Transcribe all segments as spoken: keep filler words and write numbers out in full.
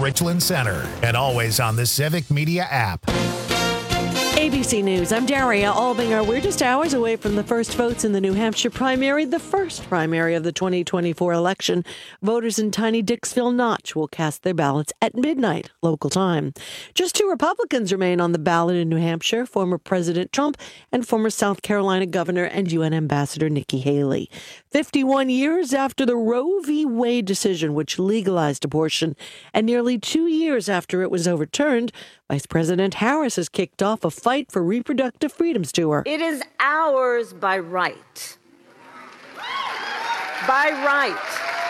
Richland Center, and always on the Civic Media app. A B C News, I'm Daria Albinger. We're just hours away from the first votes in the New Hampshire primary, the first primary of the twenty twenty-four election. Voters in tiny Dixville Notch will cast their ballots at midnight, local time. Just two Republicans remain on the ballot in New Hampshire, former President Trump and former South Carolina Governor and U N Ambassador Nikki Haley. fifty-one years after the Roe v. Wade decision, which legalized abortion, and nearly two years after it was overturned, Vice President Harris has kicked off a fight for reproductive freedoms tour. It is ours by right. By right.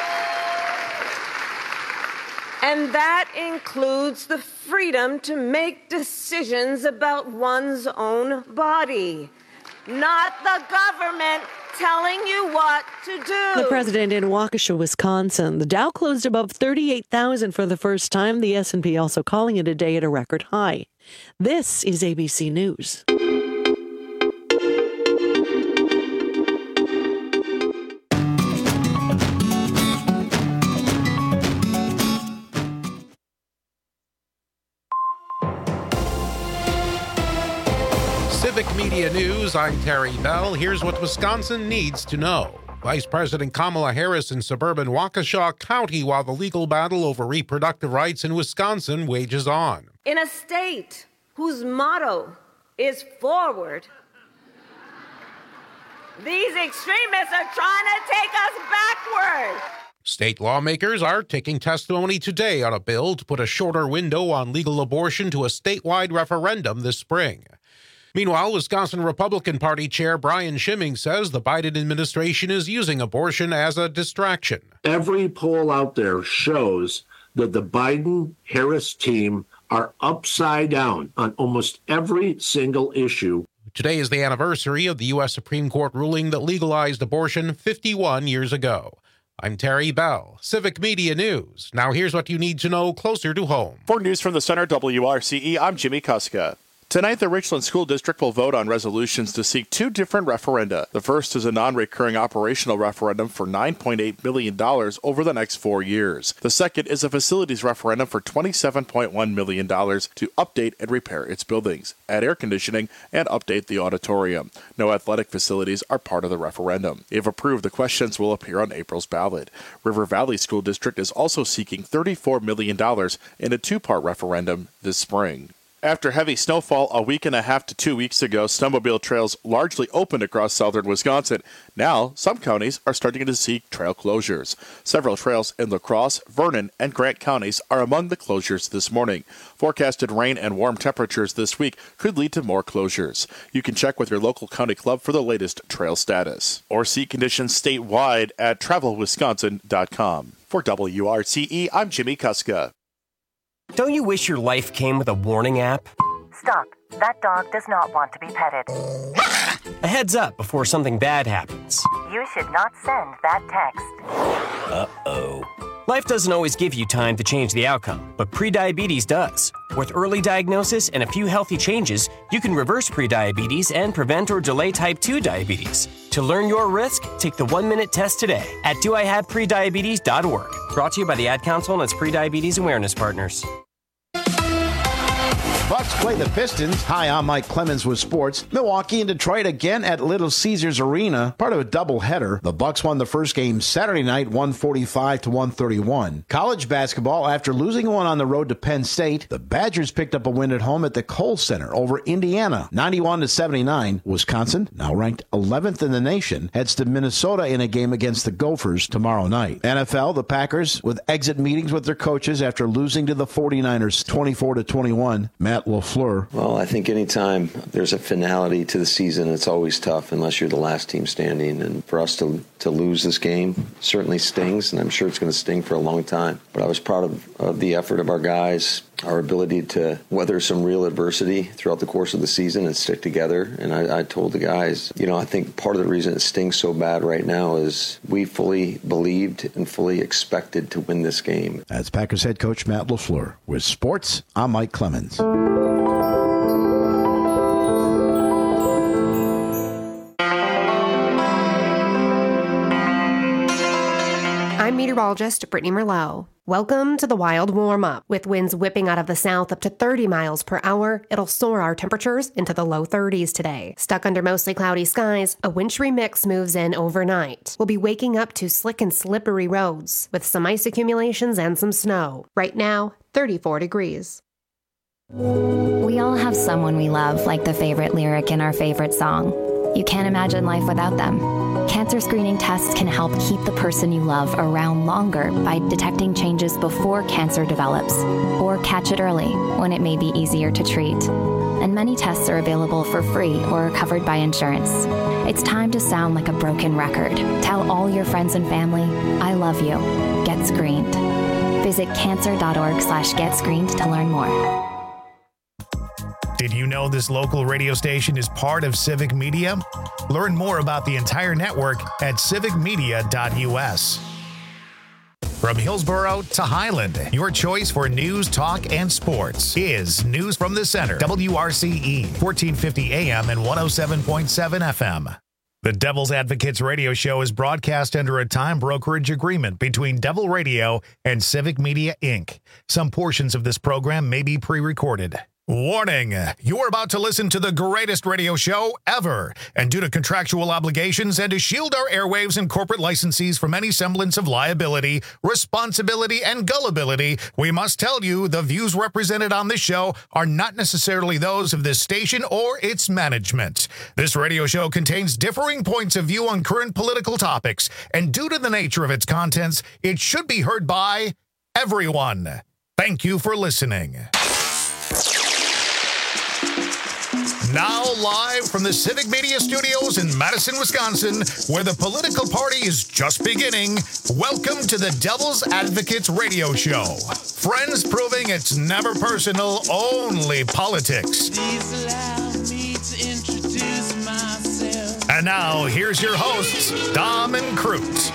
And that includes the freedom to make decisions about one's own body, not the government telling you what to do. The president in Waukesha, Wisconsin. The Dow closed above thirty-eight thousand for the first time. The S and P also calling it a day at a record high. This is A B C News. Civic Media News, I'm Terry Bell. Here's what Wisconsin needs to know. Vice President Kamala Harris in suburban Waukesha County while the legal battle over reproductive rights in Wisconsin wages on. In a state whose motto is forward, these extremists are trying to take us backward. State lawmakers are taking testimony today on a bill to put a shorter window on legal abortion to a statewide referendum this spring. Meanwhile, Wisconsin Republican Party Chair Brian Schimming says the Biden administration is using abortion as a distraction. Every poll out there shows that the Biden-Harris team are upside down on almost every single issue. Today is the anniversary of the U S Supreme Court ruling that legalized abortion fifty-one years ago. I'm Terry Bell, Civic Media News. Now here's what you need to know closer to home. For News from the Center, W R C E, I'm Jimmy Kuska. Tonight, the Richland School District will vote on resolutions to seek two different referenda. The first is a non-recurring operational referendum for nine point eight million dollars over the next four years. The second is a facilities referendum for twenty-seven point one million dollars to update and repair its buildings, add air conditioning, and update the auditorium. No athletic facilities are part of the referendum. If approved, the questions will appear on April's ballot. River Valley School District is also seeking thirty-four million dollars in a two-part referendum this spring. After heavy snowfall a week and a half to two weeks ago, snowmobile trails largely opened across southern Wisconsin. Now, some counties are starting to see trail closures. Several trails in La Crosse, Vernon, and Grant counties are among the closures this morning. Forecasted rain and warm temperatures this week could lead to more closures. You can check with your local county club for the latest trail status. Or see conditions statewide at travel wisconsin dot com. For W R C E, I'm Jimmy Kuska. Don't you wish your life came with a warning app? Stop. That dog does not want to be petted. A heads up before something bad happens. You should not send that text. Uh-oh. Life doesn't always give you time to change the outcome, but prediabetes does. With early diagnosis and a few healthy changes, you can reverse prediabetes and prevent or delay type two diabetes. To learn your risk, take the one-minute test today at do I have prediabetes dot org. Brought to you by the Ad Council and its prediabetes awareness partners. Bucks play the Pistons. Hi, I'm Mike Clemens with sports. Milwaukee and Detroit again at Little Caesars Arena, part of a doubleheader. The Bucks won the first game Saturday night, one forty-five to one thirty-one. College basketball, after losing one on the road to Penn State, the Badgers picked up a win at home at the Kohl Center over Indiana, ninety-one to seventy-nine. Wisconsin, now ranked eleventh in the nation, heads to Minnesota in a game against the Gophers tomorrow night. N F L, the Packers with exit meetings with their coaches after losing to the forty-niners twenty-four to twenty-one. Matt LaFleur. Well, I think anytime there's a finality to the season, it's always tough unless you're the last team standing. And for us to, to lose this game certainly stings, and I'm sure it's going to sting for a long time. But I was proud of, of the effort of our guys, our ability to weather some real adversity throughout the course of the season and stick together. And I, I told the guys, you know, I think part of the reason it stings so bad right now is we fully believed and fully expected to win this game. That's Packers head coach Matt LaFleur. With sports, I'm Mike Clemens. I'm meteorologist Brittany Merlot. Welcome to the wild warm-up. With winds whipping out of the south up to thirty miles per hour, it'll soar our temperatures into the low thirties today. Stuck under mostly cloudy skies, a wintry mix moves in overnight. We'll be waking up to slick and slippery roads with some ice accumulations and some snow. Right now, thirty-four degrees. We all have someone we love, like the favorite lyric in our favorite song. You can't imagine life without them. Cancer screening tests can help keep the person you love around longer by detecting changes before cancer develops, or catch it early when it may be easier to treat. And many tests are available for free or are covered by insurance. It's time to sound like a broken record. Tell all your friends and family, I love you. Get screened. Visit cancer.org slash get screened to learn more. Did you know this local radio station is part of Civic Media? Learn more about the entire network at civic media dot u s. From Hillsborough to Highland, your choice for news, talk, and sports is News from the Center. W R C E, fourteen fifty A M and one oh seven point seven F M. The Devil's Advocates radio show is broadcast under a time brokerage agreement between Devil Radio and Civic Media, Incorporated. Some portions of this program may be pre-recorded. Warning, you're about to listen to the greatest radio show ever, and due to contractual obligations and to shield our airwaves and corporate licensees from any semblance of liability, responsibility, and gullibility, we must tell you the views represented on this show are not necessarily those of this station or its management. This radio show contains differing points of view on current political topics, and due to the nature of its contents, it should be heard by everyone. Thank you for listening. Now live from the Civic Media Studios in Madison, Wisconsin, where the political party is just beginning, welcome to the Devil's Advocates radio show. Friends proving it's never personal, only politics. Please allow me to introduce myself. And now, here's your hosts, Dom and Crute.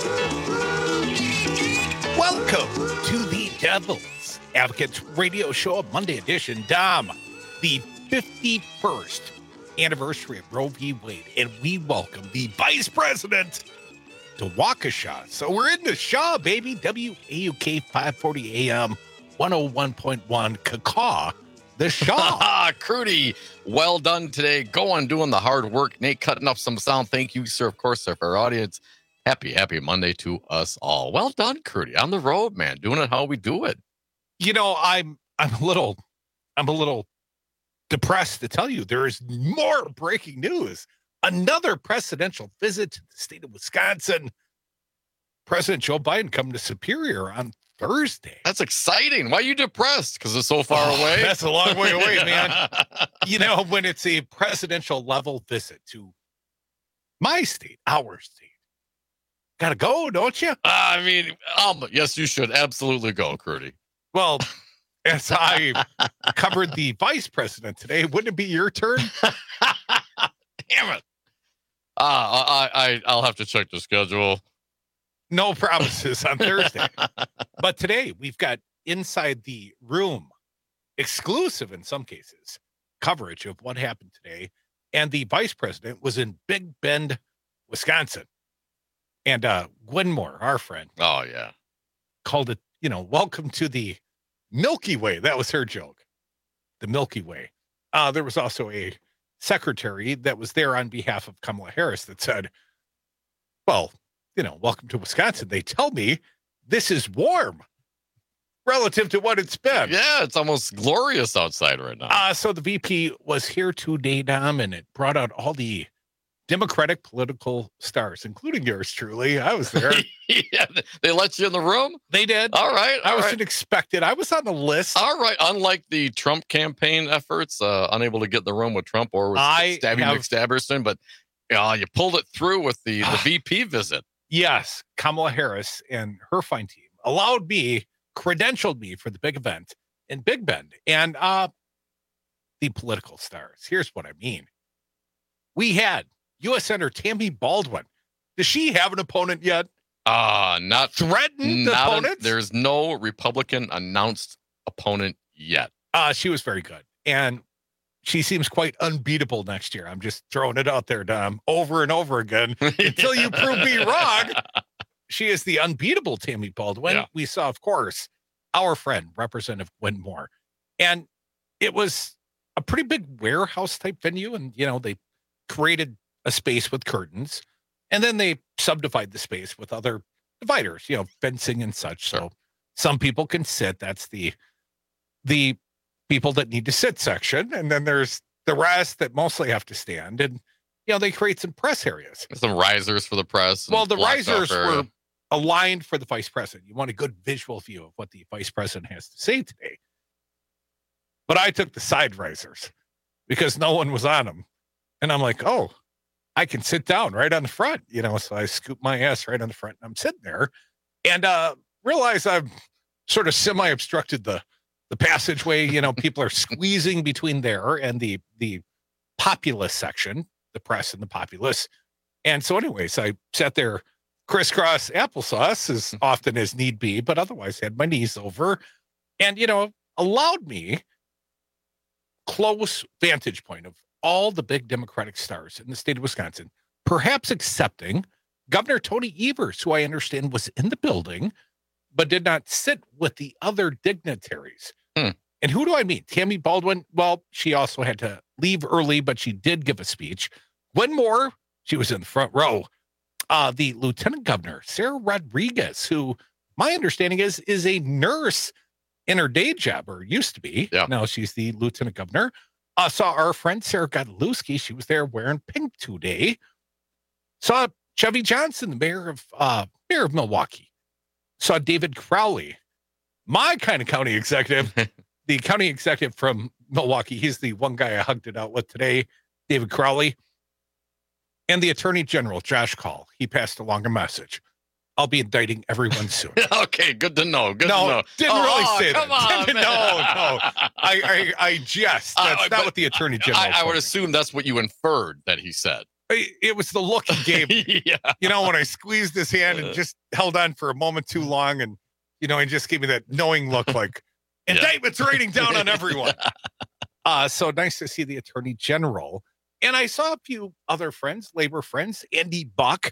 Welcome to the Devil's Advocates radio show, Monday edition. Dom, the fifty-first anniversary of Roe v. Wade, and we welcome the Vice President to Waukesha. So we're in the Shaw, baby. W A U K five forty A M, one oh one point one, Cacaw, the Shaw. Crudy, well done today. Go on doing the hard work. Nate cutting up some sound. Thank you, sir, of course, sir, for our audience. Happy, happy Monday to us all. Well done, Crudy. On the road, man. Doing it how we do it. You know, I'm I'm a little I'm a little depressed to tell you there is more breaking news. Another presidential visit to the state of Wisconsin. President Joe Biden coming to Superior on Thursday. That's exciting. Why are you depressed? Because it's so far oh, away? That's a long way away, man. You know, when it's a presidential level visit to my state, our state, gotta go, don't you? I mean, um, yes, you should absolutely go, Crudy. Well, as I covered the vice president today, wouldn't it be your turn? Damn it. Uh, I, I, I'll have to check the schedule. No promises on Thursday. But today, we've got inside the room, exclusive in some cases, coverage of what happened today. And the vice president was in Big Bend, Wisconsin. And uh, Gwenmore, our friend. Oh, yeah. Called it, you know, welcome to the Milky Way. That was her joke. The Milky Way. Uh, there was also a secretary that was there on behalf of Kamala Harris that said, well, you know, welcome to Wisconsin. They tell me this is warm relative to what it's been. Yeah, it's almost glorious outside right now. Uh, so the V P was here today, Dom, and it brought out all the Democratic political stars, including yours truly. I was there. Yeah, they let you in the room? They did. All right. All I wasn't right. expected. I was on the list. All right. Unlike the Trump campaign efforts, uh, unable to get in the room with Trump or with I Stabby have, McStabberson, but uh, you pulled it through with the, the V P visit. Yes. Kamala Harris and her fine team allowed me, credentialed me for the big event in Big Bend. And uh, the political stars. Here's what I mean. We had U S Senator Tammy Baldwin. Does she have an opponent yet? Uh, not threatened not opponent? A, there's no Republican announced opponent yet. Uh, she was very good. And she seems quite unbeatable next year. I'm just throwing it out there, Dom, over and over again until you prove me wrong. she is the unbeatable Tammy Baldwin. Yeah. We saw, of course, our friend, Representative Gwen Moore. And it was a pretty big warehouse type venue. And, you know, they created a space with curtains, and then they subdivide the space with other dividers, you know, fencing and such. So some people can sit. That's the the people that need to sit section. And then there's the rest that mostly have to stand. And, you know, they create some press areas. Some risers for the press. Well, the risers were aligned for the vice president. You want a good visual view of what the vice president has to say today. But I took the side risers because no one was on them. And I'm like, oh, I can sit down right on the front, you know, so I scoop my ass right on the front and I'm sitting there and uh, realize I've sort of semi-obstructed the the passageway. You know, people are squeezing between there and the the populace section, the press and the populace. And so anyways, I sat there crisscross applesauce as often as need be, but otherwise had my knees over and, you know, allowed me close vantage point of all the big Democratic stars in the state of Wisconsin, perhaps excepting Governor Tony Evers, who I understand was in the building, but did not sit with the other dignitaries. Hmm. And who do I mean? Tammy Baldwin. Well, she also had to leave early, but she did give a speech. Gwen Moore, she was in the front row. Uh, the Lieutenant Governor, Sarah Rodriguez, who my understanding is is a nurse in her day job, or used to be. Yeah. Now she's the Lieutenant Governor. Uh, saw our friend Sarah Godlewski. She was there wearing pink today. Saw Chevy Johnson, the mayor of uh, mayor of Milwaukee. Saw David Crowley, my kind of county executive, the county executive from Milwaukee. He's the one guy I hugged it out with today, David Crowley. And the Attorney General, Josh Call. He passed along a message. I'll be indicting everyone soon. Okay, good to know. Good no, to know. Didn't oh, really oh, say come that. On, Didn't, man. no, no. I, I, I jest. That's Uh, not what the Attorney General I, I told would me. assume that's what you inferred that he said. It, it was the look he gave me. Yeah. You know, when I squeezed his hand and just held on for a moment too long, and, you know, he just gave me that knowing look like, indictments raining down on everyone. Uh, so nice to see the Attorney General. And I saw a few other friends, labor friends, Andy Buck.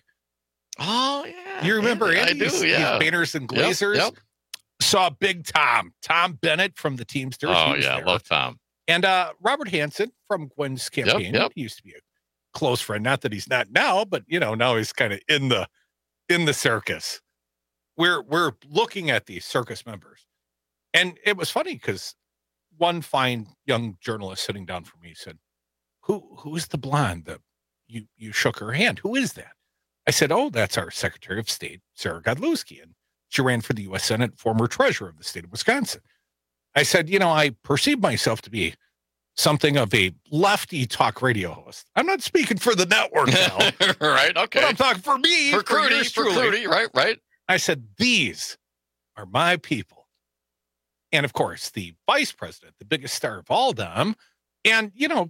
Oh, yeah. You remember Andy? Andy? I do, He's- yeah. he's Banners and Yep, Glazers. yep. Saw Big Tom, Tom Bennett from the Teamsters. Oh, He was yeah. there. Love Tom. And uh, Robert Hansen from Gwen's campaign. yep. He used to be a close friend. Not that he's not now, but, you know, now he's kind of in the in the circus. We're we're looking at these circus members. And it was funny because one fine young journalist sitting down from me said, Who who's the blonde that you you shook her hand? Who is that? I said, oh, that's our Secretary of State, Sarah Godlewski. And she ran for the U S Senate, former treasurer of the state of Wisconsin. I said, you know, I perceive myself to be something of a lefty talk radio host. I'm not speaking for the network now. Right, okay. But I'm talking for me, For for, Crudy, yours for truly. Crudy, right, right. I said, these are my people. And of course, the vice president, the biggest star of all them. And, you know,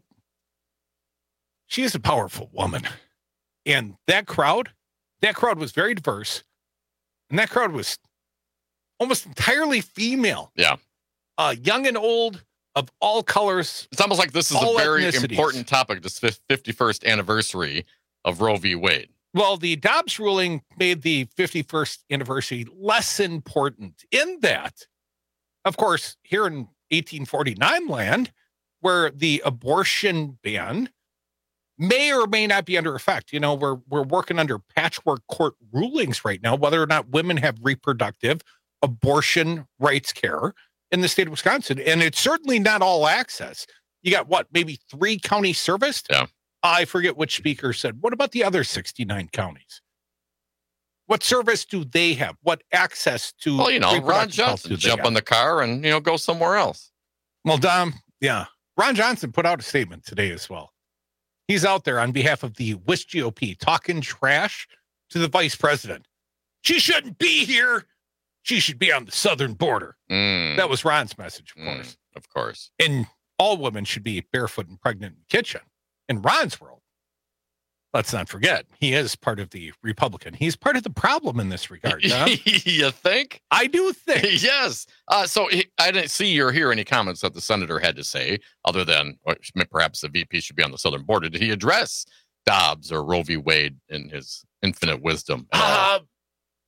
she is a powerful woman. And that crowd, that crowd was very diverse. And that crowd was almost entirely female. Yeah. Uh, young and old, of all colors. It's almost like this is all a very ethnicities. important topic, this fifty-first anniversary of Roe v. Wade. Well, the Dobbs ruling made the fifty-first anniversary less important in that, of course, here in eighteen forty-nine land, where the abortion ban may or may not be under effect. You know, we're we're working under patchwork court rulings right now, whether or not women have reproductive abortion rights care in the state of Wisconsin. And it's certainly not all access. You got what, maybe three counties serviced? Yeah. I forget which speaker said, what about the other sixty-nine counties? What service do they have? What access to? Well, you know, Ron reproductive health Johnson, do they jump have? on the car and, you know, go somewhere else. Well, Dom, yeah. Ron Johnson put out a statement today as well. He's out there on behalf of the W I S G O P talking trash to the vice president. She shouldn't be here. She should be on the southern border. Mm. That was Ron's message, of Mm, course. of course. And all women should be barefoot and pregnant in the kitchen. In Ron's world, let's not forget, he is part of the Republican. He's part of the problem in this regard, Dom. You think? I do think. Yes. Uh, so he, I didn't see or hear any comments that the senator had to say, other than or perhaps the V P should be on the southern border. Did he address Dobbs or Roe v. Wade in his infinite wisdom? Uh,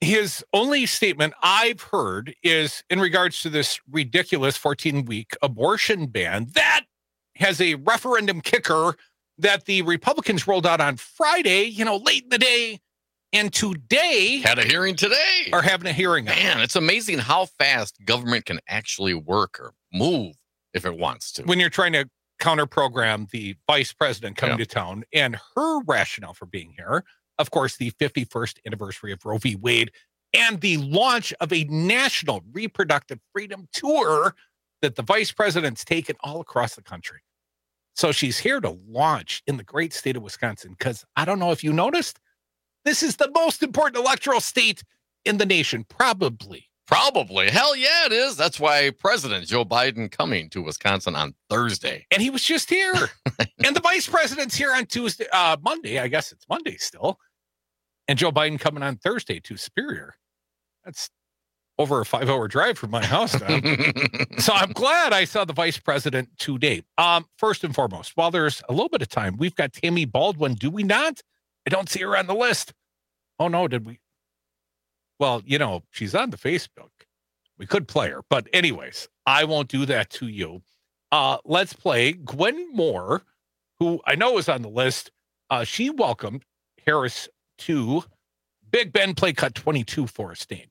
his only statement I've heard is in regards to this ridiculous fourteen-week abortion ban that has a referendum kicker that the Republicans rolled out on Friday, you know, late in the day. And today... Had a hearing today. Are having a hearing. Man, it's amazing how fast government can actually work or move if it wants to. When you're trying to counter-program the vice president coming Yeah. to town, and her rationale for being here, of course, the fifty-first anniversary of Roe v. Wade and the launch of a national reproductive freedom tour that the vice president's taken all across the country. So she's here to launch in the great state of Wisconsin because I don't know if you noticed, this is the most important electoral state in the nation, probably. Probably. Hell yeah, it is. That's why President Joe Biden coming to Wisconsin on Thursday. And he was just here. And the vice president's here on Tuesday, uh, Monday. I guess it's Monday still. And Joe Biden coming on Thursday to Superior. That's over a five-hour drive from my house now. So I'm glad I saw the vice president today. Um, first and foremost, while there's a little bit of time, we've got Tammy Baldwin, do we not? I don't see her on the list. Oh, no, did we? Well, you know, she's on the Facebook. We could play her. But anyways, I won't do that to you. Uh, let's play Gwen Moore, who I know is on the list. Uh, she welcomed Harris to Big Ben Play Cut twenty-two for a stain.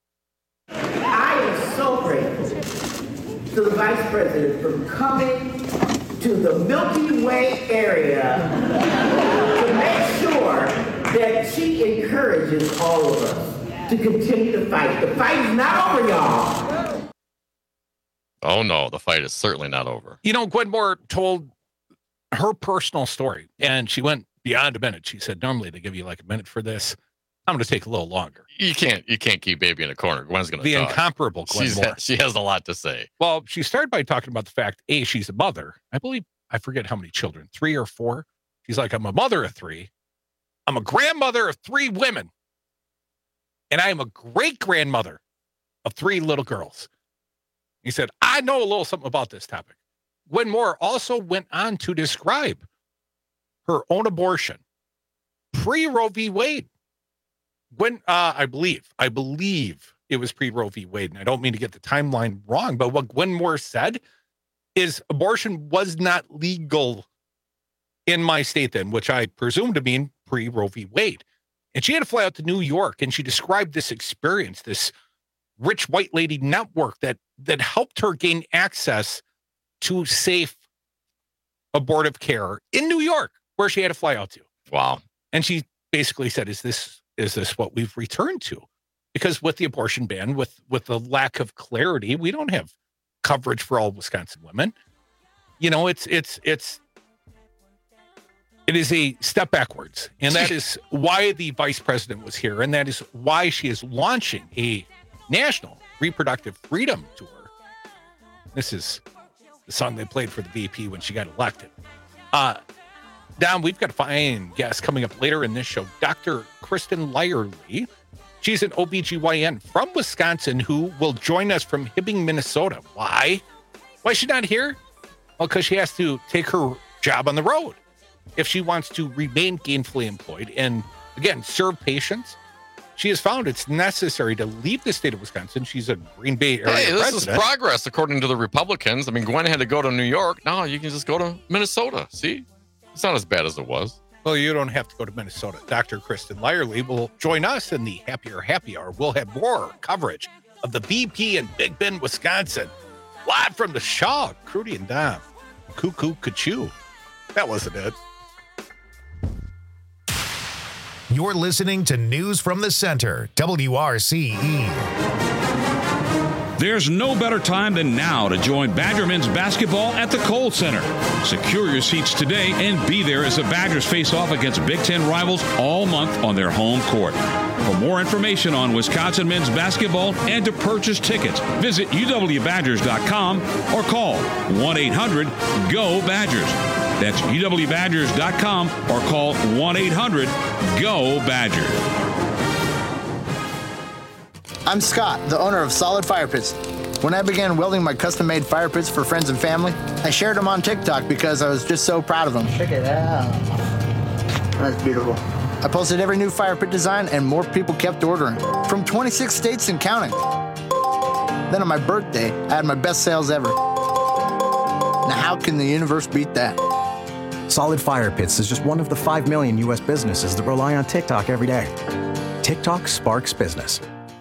I am so grateful to the Vice President for coming to the Milky Way area to make sure that she encourages all of us to continue to fight. The fight is not over, y'all. Oh, no, the fight is certainly not over. You know, Gwen Moore told her personal story, and she went beyond a minute. She said, normally they give you like a minute for this. I'm going to take a little longer. You can't you can't keep baby in a corner. Gwen's going to The talk. incomparable Gwen She's, Moore. She has a lot to say. Well, she started by talking about the fact, A, she's a mother. I believe, I forget how many children, three or four. She's like, I'm a mother of three. I'm a grandmother of three women. And I am a great-grandmother of three little girls. He said, I know a little something about this topic. Gwen Moore also went on to describe her own abortion pre-Roe v. Wade. When uh, I believe, I believe it was pre-Roe v. Wade, and I don't mean to get the timeline wrong, but what Gwen Moore said is abortion was not legal in my state then, which I presume to mean pre-Roe v. Wade. And she had to fly out to New York, and she described this experience, this rich white lady network that that helped her gain access to safe abortive care in New York, where she had to fly out to. Wow. And she basically said, is this is this what we've returned to? Because with the abortion ban, with with the lack of clarity, we don't have coverage for all Wisconsin women. You know, it's it's it's it is a step backwards. And that is why the vice president was here. And that is why she is launching a national reproductive freedom tour. This is the song they played for the V P when she got elected. Uh, Dom, we've got a fine guest coming up later in this show, Doctor Kristen Lyerly. She's an O B G Y N from Wisconsin who will join us from Hibbing, Minnesota. Why? Why is she not here? Well, because she has to take her job on the road if she wants to remain gainfully employed and, again, serve patients. She has found it's necessary to leave the state of Wisconsin. She's a Green Bay area Hey, this resident. is progress, according to the Republicans. I mean, Gwen had to go to New York. Now you can just go to Minnesota. See? It's not as bad as it was. Well, you don't have to go to Minnesota. Doctor Kristen Lyerly will join us in the Happier Happy Hour. We'll have more coverage of the V P in Big Bend, Wisconsin. Live from the Shaw, Crudy and Dom. Cuckoo Cachoo. That wasn't it. You're listening to News from the Center, W R C E. There's no better time than now to join Badger men's basketball at the Kohl Center. Secure your seats today and be there as the Badgers face off against Big Ten rivals all month on their home court. For more information on Wisconsin men's basketball and to purchase tickets, visit U W Badgers dot com or call one eight hundred G O Badgers. That's U W Badgers dot com or call one eight hundred G O Badgers. I'm Scott, the owner of Solid Fire Pits. When I began welding my custom-made fire pits for friends and family, I shared them on TikTok because I was just so proud of them. Check it out. That's beautiful. I posted every new fire pit design, and more people kept ordering, from twenty-six states and counting. Then on my birthday, I had my best sales ever. Now how can the universe beat that? Solid Fire Pits is just one of the five million U S businesses that rely on TikTok every day. TikTok sparks business.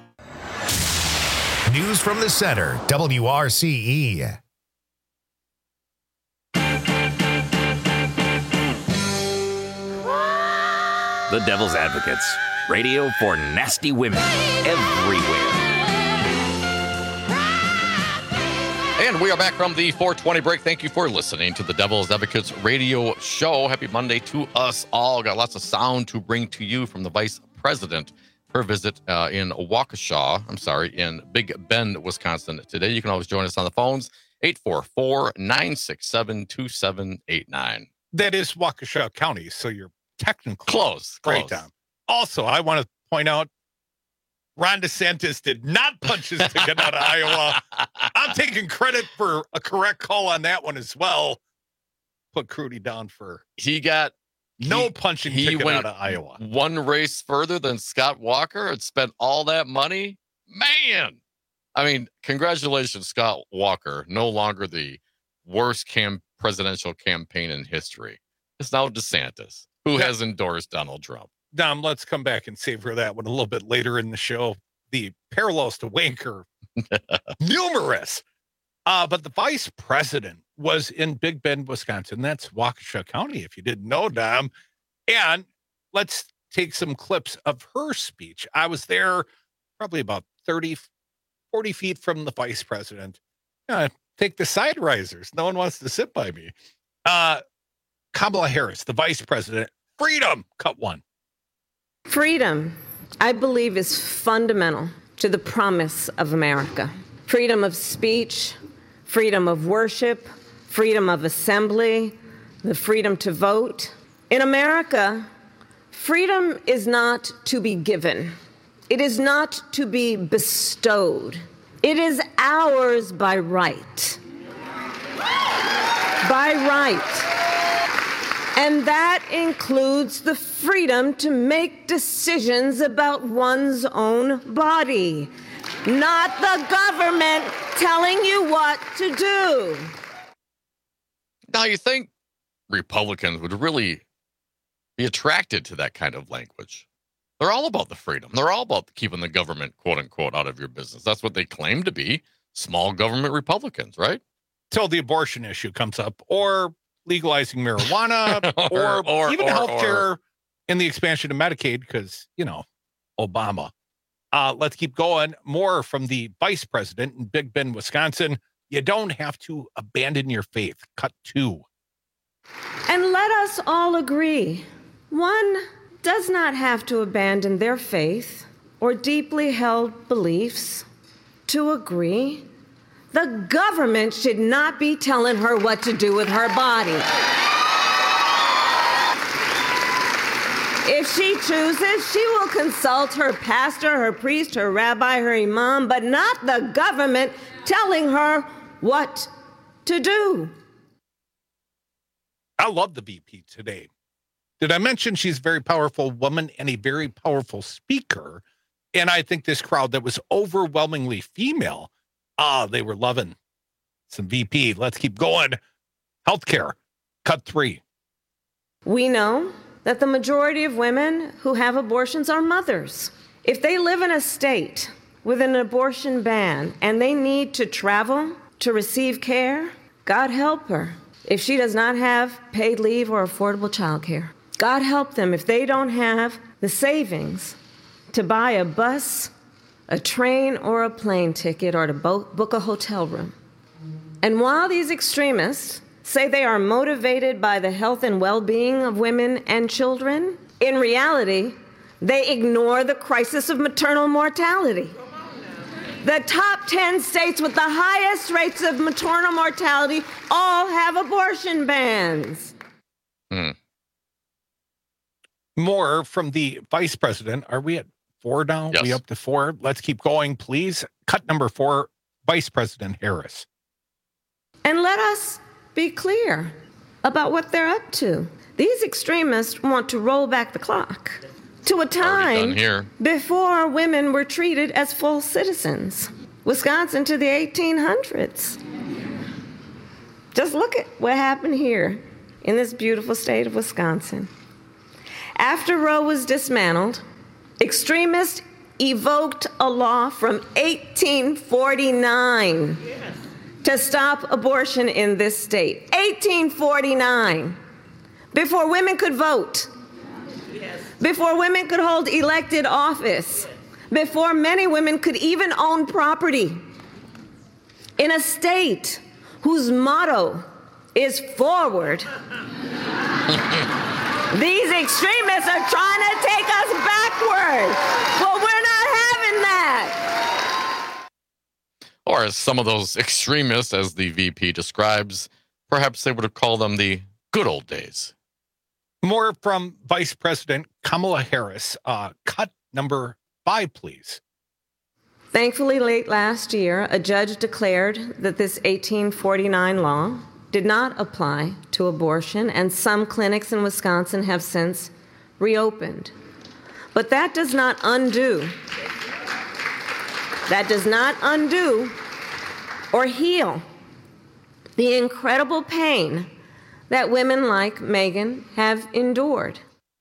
News from the center, W R C E. The Devil's Advocates. Radio for nasty women everywhere. And we are back from the four twenty break. Thank you for listening to the Devil's Advocates radio show. Happy Monday to us all. Got lots of sound to bring to you from the Vice President. Her visit uh, in Waukesha, I'm sorry, in Big Bend, Wisconsin today. You can always join us on the phones, eight four four, nine six seven, two seven eight nine. That is Waukesha County, so you're technically close. Great, close. Tom. Also, I want to point out, Ron DeSantis did not punch his ticket out of Iowa. I'm taking credit for a correct call on that one as well. Put Crudy down for he got no he, punching he ticket went out of Iowa. One race further than Scott Walker and spent all that money. Man, I mean, congratulations, Scott Walker. No longer the worst cam- presidential campaign in history. It's now DeSantis, who yeah. has endorsed Donald Trump. Dom, let's come back and savor that one a little bit later in the show. The parallels to Wink are numerous. Uh, but the vice president was in Big Bend, Wisconsin. That's Waukesha County, if you didn't know, Dom. And let's take some clips of her speech. I was there probably about thirty, forty feet from the vice president. Uh, take the side risers. No one wants to sit by me. Uh, Kamala Harris, the vice president. Freedom, cut one. Freedom, I believe, is fundamental to the promise of America. Freedom of speech, freedom of worship, freedom of assembly, the freedom to vote. In America, freedom is not to be given. It is not to be bestowed. It is ours by right. By right. And that includes the freedom to make decisions about one's own body, not the government telling you what to do. Now, you think Republicans would really be attracted to that kind of language? They're all about the freedom. They're all about keeping the government, quote unquote, out of your business. That's what they claim to be, small government Republicans, right? Till the abortion issue comes up, or legalizing marijuana, or, or even or, healthcare or. and the expansion of Medicaid, because, you know, Obama. Uh, let's keep going. More from the vice president in Big Bend, Wisconsin. You don't have to abandon your faith. Cut two. And let us all agree, one does not have to abandon their faith or deeply held beliefs to agree. The government should not be telling her what to do with her body. If she chooses, she will consult her pastor, her priest, her rabbi, her imam, but not the government telling her what to do. I love the V P today. Did I mention she's a very powerful woman and a very powerful speaker? And I think this crowd that was overwhelmingly female, ah, they were loving some V P. Let's keep going. Healthcare, cut three. We know that the majority of women who have abortions are mothers. If they live in a state with an abortion ban and they need to travel to receive care, God help her if she does not have paid leave or affordable childcare. God help them if they don't have the savings to buy a bus, a train, or a plane ticket, or to bo- book a hotel room. And while these extremists say they are motivated by the health and well-being of women and children, in reality, they ignore the crisis of maternal mortality. The top ten states with the highest rates of maternal mortality all have abortion bans. Hmm. More from the vice president. Are we at four now? Yes. We up to four? Let's keep going, please. Cut number four, Vice President Harris. And let us be clear about what they're up to. These extremists want to roll back the clock. to a time done here. before women were treated as full citizens. Wisconsin to the eighteen hundreds. Just look at what happened here in this beautiful state of Wisconsin. After Roe was dismantled, extremists evoked a law from eighteen forty-nine to stop abortion in this state. eighteen forty-nine, before women could vote, before women could hold elected office, before many women could even own property, in a state whose motto is forward. These extremists are trying to take us backward, but we're not having that. Or as some of those extremists, as the V P describes, perhaps they would have called them the good old days. More from Vice President Kamala Harris. Uh, cut number five, please. Thankfully, late last year, a judge declared that this eighteen forty-nine law did not apply to abortion, and some clinics in Wisconsin have since reopened. But that does not undo, that does not undo or heal the incredible pain that women like Megan have endured.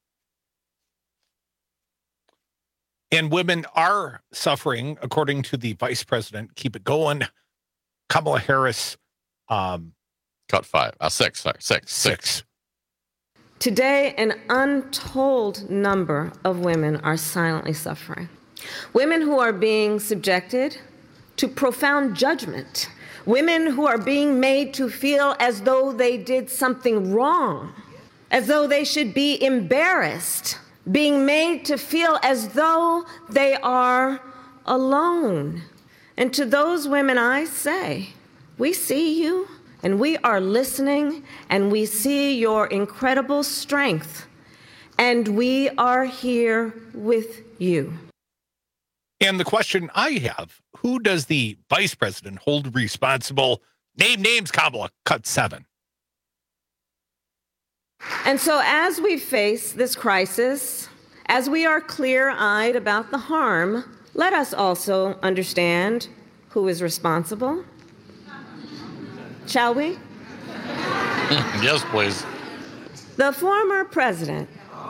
And women are suffering, according to the vice president. Keep it going. Kamala Harris. Um, Cut five. Uh, six, sorry. Six. Six. Six. Today, an untold number of women are silently suffering. Women who are being subjected to profound judgment. Women who are being made to feel as though they did something wrong, as though they should be embarrassed, being made to feel as though they are alone. And to those women, I say, we see you, and we are listening, and we see your incredible strength, and we are here with you. And the question I have, who does the vice president hold responsible? Name names, Kamala. Cut seven. And so as we face this crisis, as we are clear-eyed about the harm, let us also understand who is responsible. Shall we? Yes, please. The former president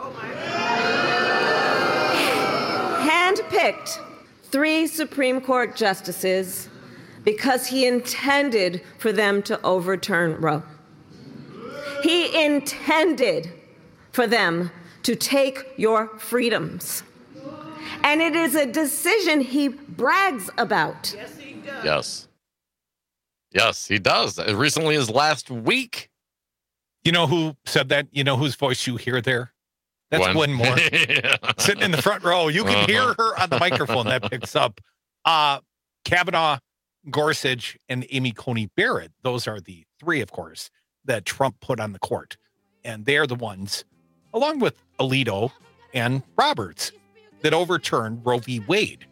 handpicked three Supreme Court justices because he intended for them to overturn Roe. He intended for them to take your freedoms. And it is a decision he brags about. Yes, he does. Yes. Yes, he does. As recently as last week. You know who said that? You know whose voice you hear there? That's Gwen, Gwen Moore. Yeah. Sitting in the front row. You can uh-huh. hear her on the microphone that picks up. Uh, Kavanaugh, Gorsuch, and Amy Coney Barrett. Those are the three, of course, that Trump put on the court. And they're the ones, along with Alito and Roberts, that overturned Roe v. Wade.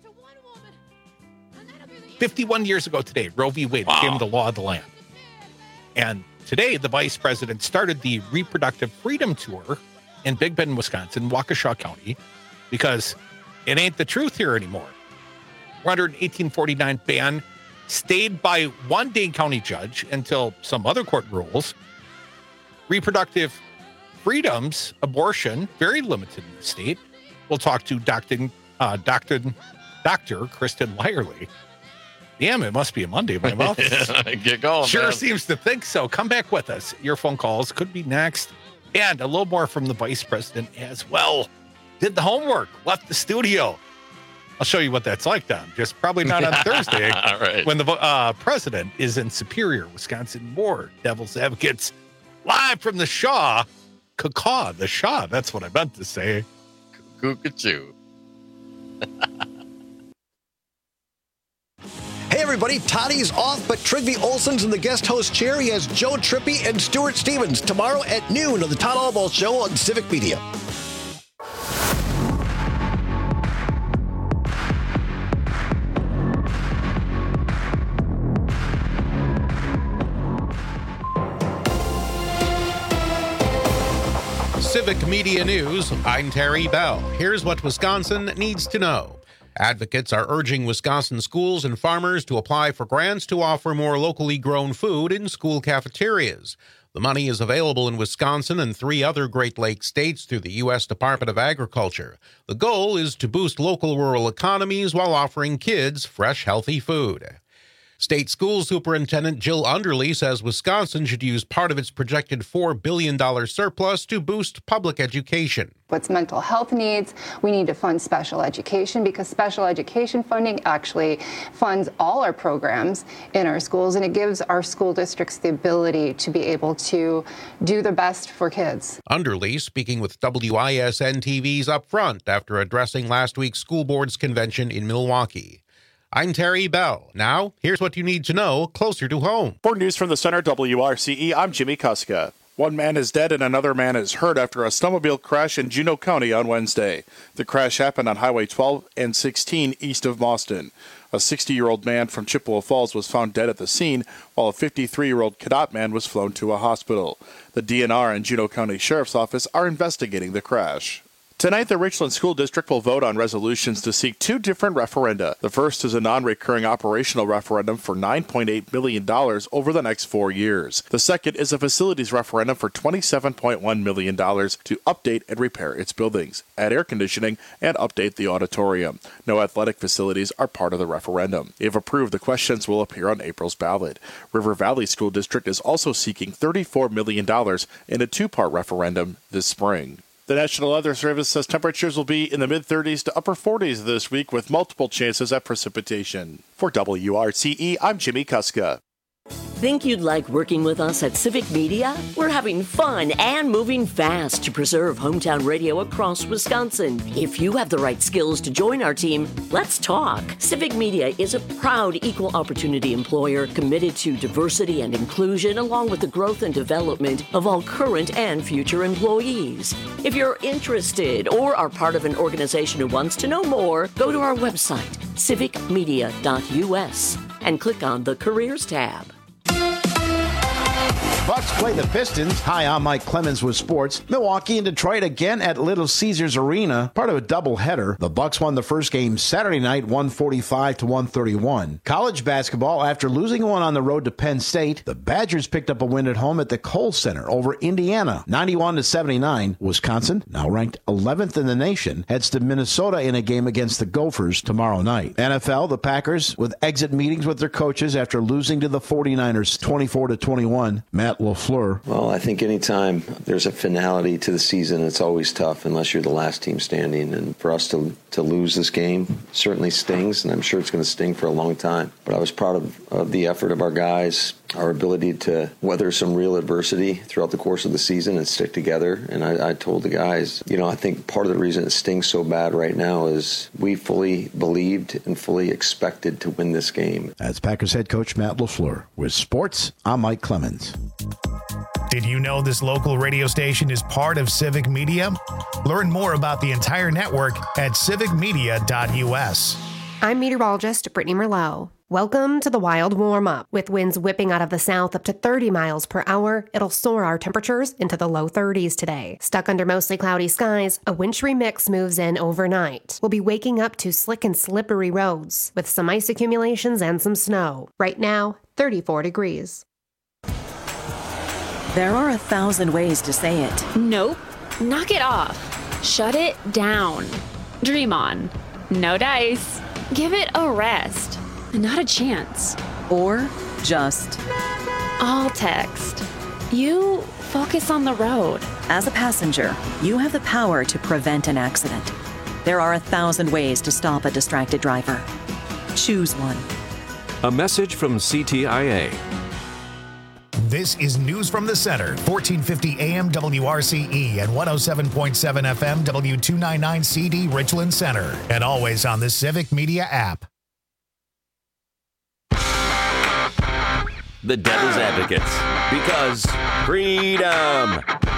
fifty-one years ago today, Roe v. Wade wow. became the law of the land. And today, the vice president started the Reproductive Freedom Tour in Big Bend, Wisconsin, Waukesha County, because it ain't the truth here anymore. We're under an eighteen forty-nine ban, stayed by one Dane County judge until some other court rules. Reproductive freedoms, abortion, very limited in the state. We'll talk to Doctor Uh, Doctor Doctor Kristen Lyerly. Damn, it must be a Monday. My mouth Get going, sure man. seems to think so. Come back with us. Your phone calls could be next. And a little more from the vice president as well. Did the homework, left the studio. I'll show you what that's like, Don. Just probably not on Thursday right. when the uh, president is in Superior, Wisconsin. More Devil's Advocates live from the Shaw. Cacaw, the Shaw. That's what I meant to say. Cuckoo. Hey everybody, Toddy's off, but Trigby Olson's in the guest host chair. He has Joe Trippi and Stuart Stevens tomorrow at noon on the Todd Albaugh Show on Civic Media. Civic Media News, I'm Terry Bell. Here's what Wisconsin needs to know. Advocates are urging Wisconsin schools and farmers to apply for grants to offer more locally grown food in school cafeterias. The money is available in Wisconsin and three other Great Lakes states through the U S Department of Agriculture. The goal is to boost local rural economies while offering kids fresh, healthy food. State School Superintendent Jill Underly says Wisconsin should use part of its projected four billion dollars surplus to boost public education. What's mental health needs? We need to fund special education because special education funding actually funds all our programs in our schools, and it gives our school districts the ability to be able to do the best for kids. Underly speaking with W I S N T V's Upfront after addressing last week's school board's convention in Milwaukee. I'm Terry Bell. Now, here's what you need to know closer to home. For news from the Center W R C E, I'm Jimmy Kuska. One man is dead and another man is hurt after a snowmobile crash in Juneau County on Wednesday. The crash happened on Highway twelve and sixteen east of Mauston. A sixty-year-old man from Chippewa Falls was found dead at the scene, while a fifty-three-year-old Cadott man was flown to a hospital. The D N R and Juneau County Sheriff's Office are investigating the crash. Tonight, the Richland School District will vote on resolutions to seek two different referenda. The first is a non-recurring operational referendum for nine point eight million dollars over the next four years. The second is a facilities referendum for twenty-seven point one million dollars to update and repair its buildings, add air conditioning, and update the auditorium. No athletic facilities are part of the referendum. If approved, the questions will appear on April's ballot. River Valley School District is also seeking thirty-four million dollars in a two-part referendum this spring. The National Weather Service says temperatures will be in the mid-thirties to upper forties this week with multiple chances at precipitation. For W R C E, I'm Jimmy Kuska. Think you'd like working with us at Civic Media? We're having fun and moving fast to preserve hometown radio across Wisconsin. If you have the right skills to join our team, let's talk. Civic Media is a proud equal opportunity employer committed to diversity and inclusion along with the growth and development of all current and future employees. If you're interested or are part of an organization who wants to know more, go to our website, civic media dot U S, and click on the Careers tab. Bucks play the Pistons. Hi, I'm Mike Clemens with sports. Milwaukee and Detroit again at Little Caesars Arena, part of a doubleheader. The Bucks won the first game Saturday night, one forty-five to one thirty-one. College basketball, after losing one on the road to Penn State, the Badgers picked up a win at home at the Kohl Center over Indiana, ninety-one to seventy-nine. Wisconsin, now ranked eleventh in the nation, heads to Minnesota in a game against the Gophers tomorrow night. N F L, the Packers with exit meetings with their coaches after losing to the forty-niners twenty-four to twenty-one. Matt LaFleur. Well, I think anytime there's a finality to the season, it's always tough unless you're the last team standing. And for us to to lose this game certainly stings, and I'm sure it's going to sting for a long time. But I was proud of, of the effort of our guys, our ability to weather some real adversity throughout the course of the season and stick together. And I, I told the guys, you know, I think part of the reason it stings so bad right now is we fully believed and fully expected to win this game. That's Packers head coach Matt LaFleur. With sports, I'm Mike Clemens. Did you know this local radio station is part of Civic Media? Learn more about the entire network at civic media dot U S. I'm meteorologist Brittany Merlot. Welcome to the Wild Warm-Up. With winds whipping out of the south up to thirty miles per hour, it'll soar our temperatures into the low thirties today. Stuck under mostly cloudy skies, a wintry mix moves in overnight. We'll be waking up to slick and slippery roads with some ice accumulations and some snow. Right now, thirty-four degrees. There are a thousand ways to say it. Nope. Knock it off. Shut it down. Dream on. No dice. Give it a rest. Not a chance. Or just. All text. You focus on the road. As a passenger, you have the power to prevent an accident. There are a thousand ways to stop a distracted driver. Choose one. A message from C T I A. This is News from the Center, fourteen fifty A M W R C E and one oh seven point seven F M W two ninety-nine C D Richland Center, and always on the Civic Media app. The Devil's Advocates, because freedom.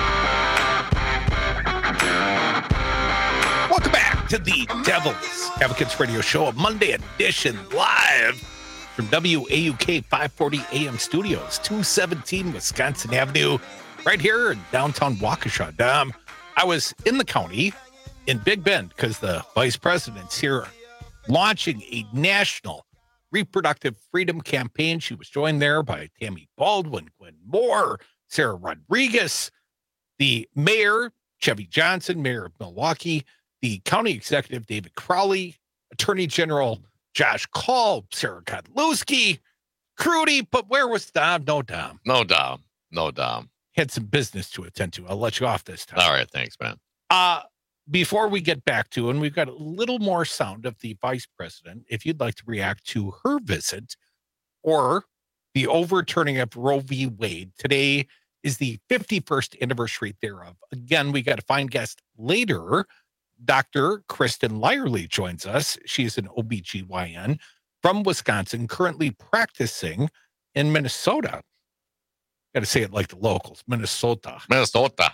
Welcome back to the Devil's Advocates Radio Show, a Monday edition, live from W A U K five forty A M Studios, two seventeen Wisconsin Avenue, right here in downtown Waukesha. Um, I was in the county in Big Bend because the vice president's here launching a national reproductive freedom campaign. She was joined there by Tammy Baldwin, Gwen Moore, Sarah Rodriguez, the mayor, Chevy Johnson, mayor of Milwaukee, the county executive, David Crowley, Attorney General Josh Call, Sarah Godlewski, Crudy, but where was Dom? No Dom. No Dom. No Dom. Had some business to attend to. I'll let you off this time. All right. Thanks, man. Uh, before we get back to, and we've got a little more sound of the vice president, if you'd like to react to her visit or the overturning of Roe v. Wade. Today is the fifty-first anniversary thereof. Again, we got a fine guest later. Doctor Kristen Lyerly joins us. She's an O B G Y N from Wisconsin, currently practicing in Minnesota. Got to say it like the locals, Minnesota. Minnesota.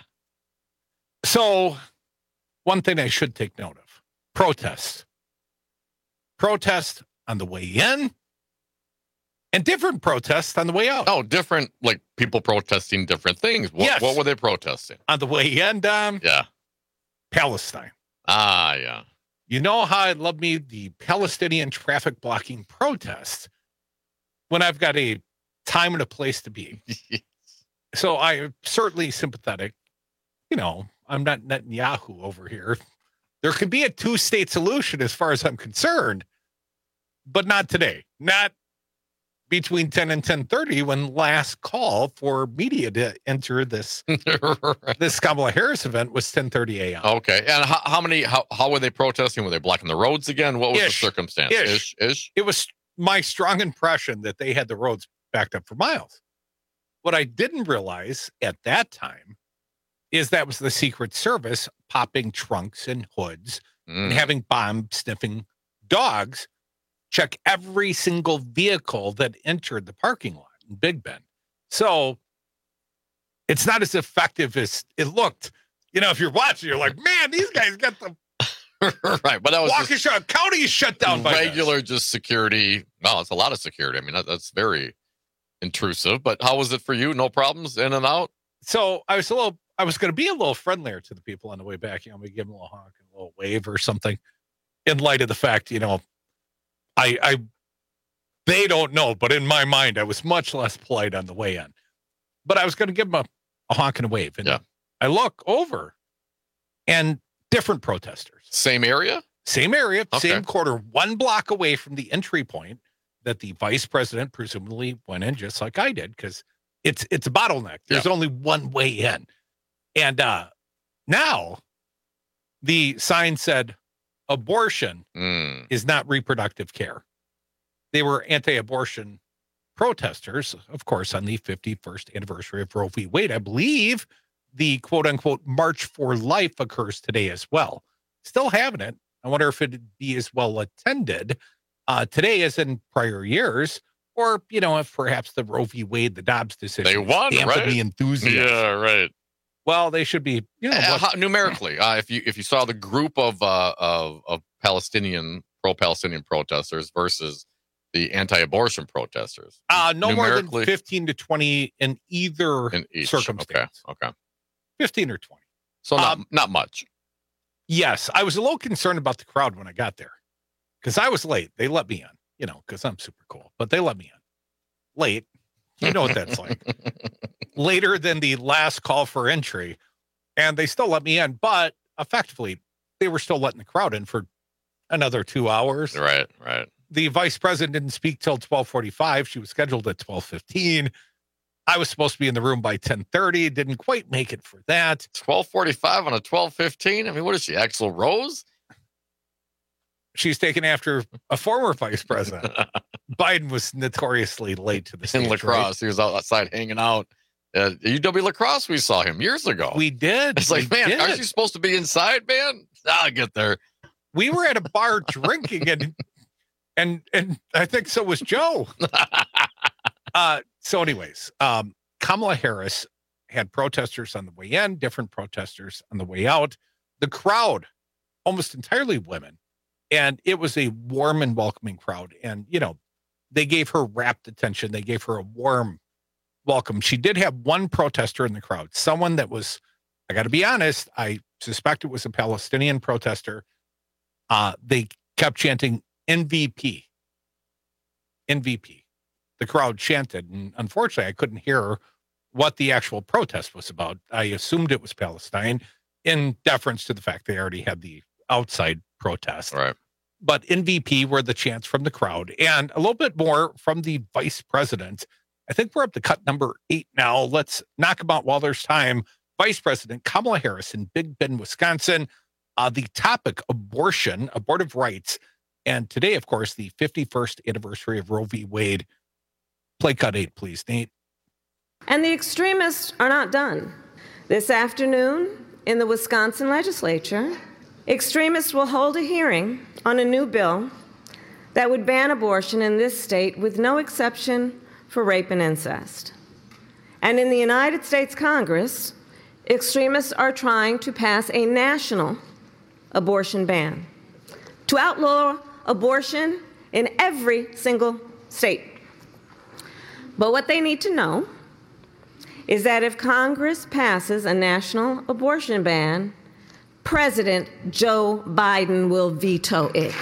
So, one thing I should take note of, protests. Protests on the way in and different protests on the way out. Oh, different, like people protesting different things. What, yes. What were they protesting? On the way in, Dom? Yeah. Palestine. Ah, yeah. You know how I love me the Palestinian traffic blocking protest when I've got a time and a place to be. So I'm certainly sympathetic. You know, I'm not Netanyahu over here. There could be a two-state solution as far as I'm concerned, but not today. Not between ten and ten thirty when last call for media to enter this right. this Kamala Harris event was ten thirty a.m. Okay. And how, how many, how, how were they protesting? Were they blocking the roads again? What was Ish. the circumstance? Ish. Ish. Ish. It was my strong impression that they had the roads backed up for miles. What I didn't realize at that time is that was the Secret Service popping trunks and hoods mm. and having bomb sniffing dogs check every single vehicle that entered the parking lot in Big Bend. So it's not as effective as it looked. You know, if you're watching, you're like, man, these guys got the right. But that was Waukesha just County shut down by regular, this. just security. Well, it's a lot of security. I mean, that, that's very intrusive. But how was it for you? No problems in and out. So I was a little. I was going to be a little friendlier to the people on the way back. You know, maybe give them a little honk, a little wave or something. In light of the fact, you know, I, I, they don't know, but in my mind, I was much less polite on the way in. But I was going to give them a, a honk and a wave. And yeah. I look over and different protesters. Same area? Same area, Okay. same quarter, one block away from the entry point that the vice president presumably went in, just like I did, because it's it's a bottleneck. There's Yeah. only one way in. And uh, now the sign said, abortion Mm. is not reproductive care. They were anti-abortion protesters, of course, on the fifty-first anniversary of Roe v. Wade. I believe the quote-unquote March for Life occurs today as well. Still having it. I wonder if it'd be as well attended uh, today as in prior years, or, you know, if perhaps the Roe v. Wade, the Dobbs decision, They won, dampened right? the enthusiasm. Yeah, right. Well, they should be, you know, Uh, what- how- numerically, uh, if you if you saw the group of uh, of of Palestinian pro-Palestinian protesters versus the anti-abortion protesters, uh, no more than numerically- fifteen to twenty in either in each circumstance. Okay, okay. fifteen or twenty. So not Um, not much. Yes, I was a little concerned about the crowd when I got there because I was late. They let me in, you know, because I'm super cool, but they let me in late. You know what that's like. Later than the last call for entry, and they still let me in, but effectively they were still letting the crowd in for another two hours. Right, right. The vice president didn't speak till twelve forty-five. She was scheduled at twelve fifteen. I was supposed to be in the room by ten thirty. Didn't quite make it for that. twelve forty-five on a twelve fifteen. I mean, what is she, Axl Rose? She's taken after a former vice president. Biden was notoriously late to the stage. In lacrosse, he was outside hanging out. Uh, U W Lacrosse, we saw him years ago. Right? We did. It's like, we man, did. aren't you supposed to be inside, man? I'll get there. We were at a bar drinking, and and and I think so was Joe. uh, so, anyways, um, Kamala Harris had protesters on the way in, different protesters on the way out. The crowd, almost entirely women, and it was a warm and welcoming crowd. And you know, they gave her rapt attention. They gave her a warm welcome. She did have one protester in the crowd, someone that was, I got to be honest, I suspect it was a Palestinian protester, uh, they kept chanting M V P. M V P. The crowd chanted, and unfortunately, I couldn't hear what the actual protest was about. I assumed it was Palestine in deference to the fact they already had the outside protest. Right. But M V P were the chants from the crowd, and a little bit more from the vice president. I think we're up to cut number eight now. Let's knock them out while there's time. Vice President Kamala Harris in Big Bend, Wisconsin. Uh, the topic, abortion, abortive rights. And today, of course, the fifty-first anniversary of Roe v. Wade. Play cut eight, please, Nate. And the extremists are not done. This afternoon, in the Wisconsin legislature, extremists will hold a hearing on a new bill that would ban abortion in this state with no exception for rape and incest. And in the United States Congress, extremists are trying to pass a national abortion ban to outlaw abortion in every single state. But what they need to know is that if Congress passes a national abortion ban, President Joe Biden will veto it.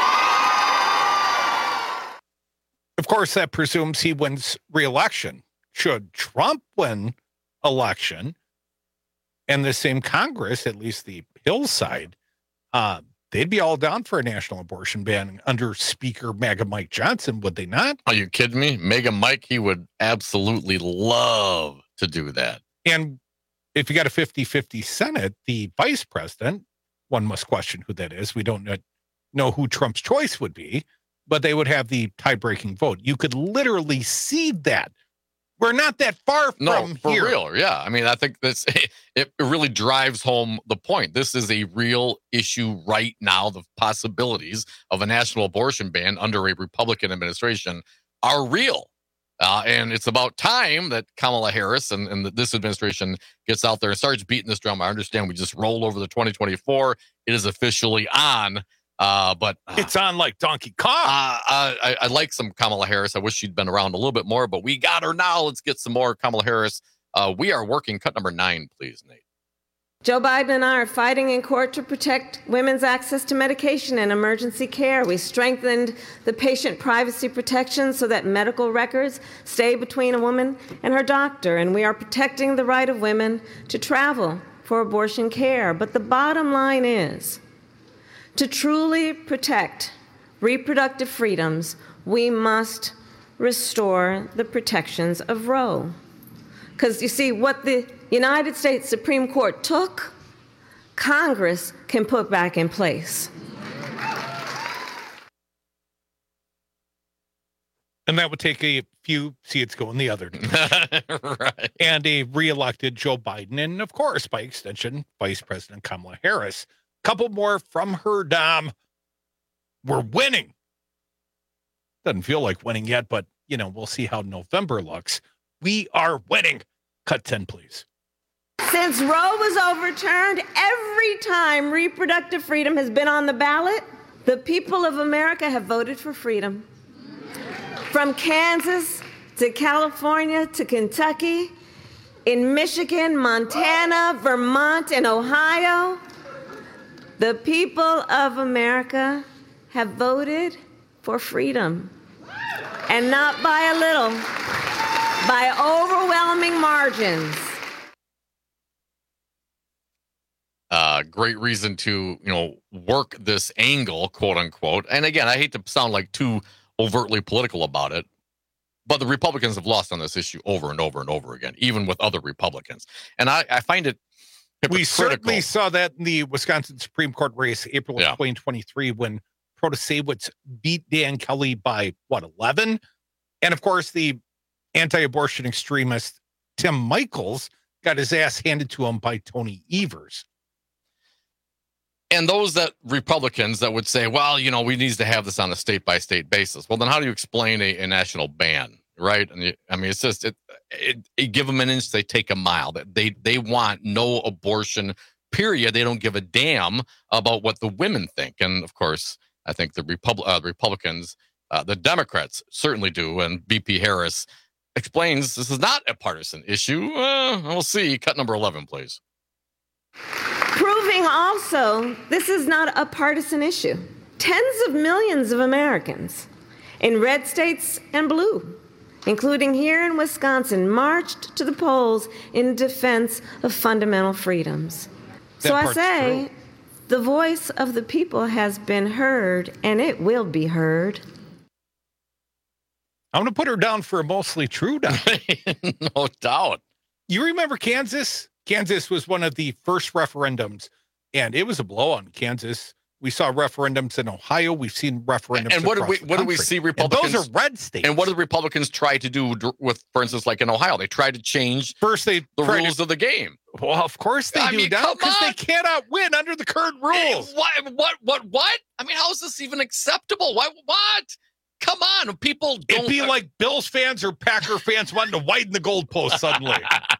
Of course, that presumes he wins re-election. Should Trump win election and the same Congress, at least the Hill side, uh, they'd be all down for a national abortion ban under Speaker MAGA Mike Johnson, would they not? Are you kidding me? MAGA Mike, he would absolutely love to do that. And if you got a fifty-fifty Senate, the vice president, one must question who that is. We don't know who Trump's choice would be, but they would have the tie-breaking vote. You could literally see that. We're not that far from no, for here. real. Yeah. I mean, I think this, it really drives home the point. This is a real issue right now. The possibilities of a national abortion ban under a Republican administration are real. Uh, and it's about time that Kamala Harris and, and this administration gets out there and starts beating this drum. I understand we just rolled over the twenty twenty-four. It is officially on. Uh, but uh, it's on like Donkey Kong. Uh, I, I like some Kamala Harris. I wish she'd been around a little bit more, but we got her now. Let's get some more Kamala Harris. Uh, we are working cut number nine, please, Nate. Joe Biden and I are fighting in court to protect women's access to medication and emergency care. We strengthened the patient privacy protections so that medical records stay between a woman and her doctor. And we are protecting the right of women to travel for abortion care. But the bottom line is, to truly protect reproductive freedoms, we must restore the protections of Roe. Because you see, what the United States Supreme Court took, Congress can put back in place. And that would take a few seats going the other direction. Right. And a reelected Joe Biden, and of course, by extension, Vice President Kamala Harris. Couple more from her, Dom. We're winning. Doesn't feel like winning yet, but, you know, we'll see how November looks. We are winning. Cut ten, please. Since Roe was overturned, every time reproductive freedom has been on the ballot, the people of America have voted for freedom. From Kansas to California to Kentucky, in Michigan, Montana, Vermont, and Ohio, the people of America have voted for freedom. And not by a little, by overwhelming margins. Uh, great reason to, you know, work this angle, quote unquote. And again, I hate to sound like too overtly political about it, but the Republicans have lost on this issue over and over and over again, even with other Republicans. And I, I find it We certainly saw that in the Wisconsin Supreme Court race, April of yeah. twenty twenty-three, when Protasewicz beat Dan Kelly by, what, eleven? And, of course, the anti-abortion extremist Tim Michels got his ass handed to him by Tony Evers. And those that Republicans that would say, well, you know, we need to have this on a state-by-state basis. Well, then how do you explain a, a national ban, right? And you, I mean, it's just, it, it, it, give them an inch, they take a mile. They, they want no abortion, period. They don't give a damn about what the women think. And, of course, I think the Repub- uh, Republicans, uh, the Democrats certainly do. And V P Harris explains this is not a partisan issue. Uh, we'll see. Cut number eleven, please. Proving also this is not a partisan issue. Tens of millions of Americans in red states and blue, including here in Wisconsin, marched to the polls in defense of fundamental freedoms. That So I part's say, true. the voice of the people has been heard, and it will be heard. I'm going to put her down for a mostly true down. No doubt. You remember Kansas? Kansas was one of the first referendums, and it was a blow on Kansas. We saw referendums in Ohio. We've seen referendums. And what did we across the what did we country. see And Republicans? those are red states. And what did the Republicans try to do dr- with, for instance, like in Ohio? They tried to change First, they the tried rules to- of the game. Well, of course they I do mean, now come because they on. cannot win under the current rules. What? What? What? What? I mean, how is this even acceptable? Why? What? Come on, people don't. It'd be like Bills fans or Packer fans wanting to widen the goalpost suddenly.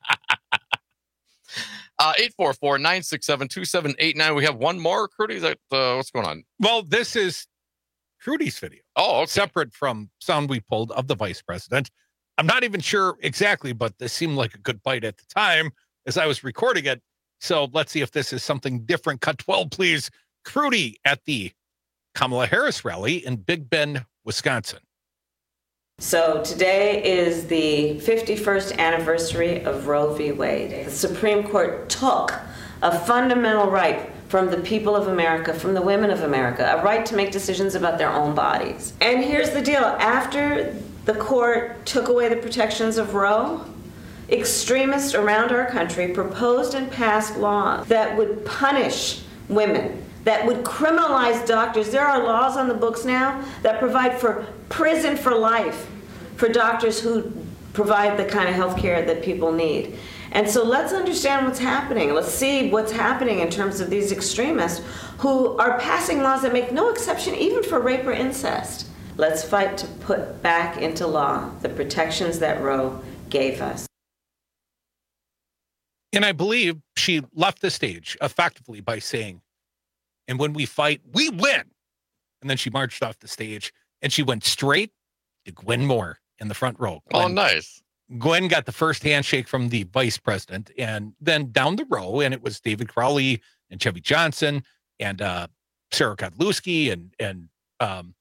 Uh, eight four four, nine six seven, two seven eight nine. We have one more, Crudy. Is that, uh, what's going on? Well, this is Trudy's video. Oh, okay. Separate from sound we pulled of the vice president. I'm not even sure exactly, but this seemed like a good bite at the time as I was recording it. So let's see if this is something different. Cut twelve, please. Crudy at the Kamala Harris rally in Big Bend, Wisconsin. So today is the fifty-first anniversary of Roe v. Wade. The Supreme Court took a fundamental right from the people of America, from the women of America, a right to make decisions about their own bodies. And here's the deal. After the court took away the protections of Roe, extremists around our country proposed and passed laws that would punish women, that would criminalize doctors. There are laws on the books now that provide for prison for life for doctors who provide the kind of health care that people need. And so let's understand what's happening. Let's see what's happening in terms of these extremists who are passing laws that make no exception even for rape or incest. Let's fight to put back into law the protections that Roe gave us. And I believe she left the stage effectively by saying, and when we fight, we win. And then she marched off the stage and she went straight to Gwen Moore in the front row. Gwen, Oh, nice. Gwen got the first handshake from the vice president, and then down the row, and it was David Crowley and Chevy Johnson and uh, Sarah Godlewski and and um,